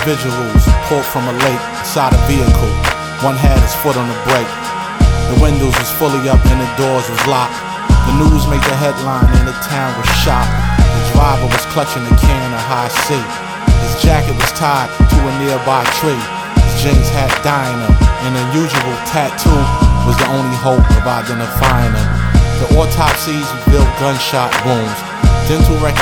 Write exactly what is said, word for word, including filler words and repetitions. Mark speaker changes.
Speaker 1: individuals pulled from a lake inside a vehicle. One had his foot on the brake. The windows was fully up and the doors was locked. The news made the headline and the town was shocked. The driver was clutching a can of high C. His jacket was tied to a nearby tree. His jeans had dying him. An unusual tattoo was the only hope of identifying him. The autopsies revealed gunshot wounds. Dental records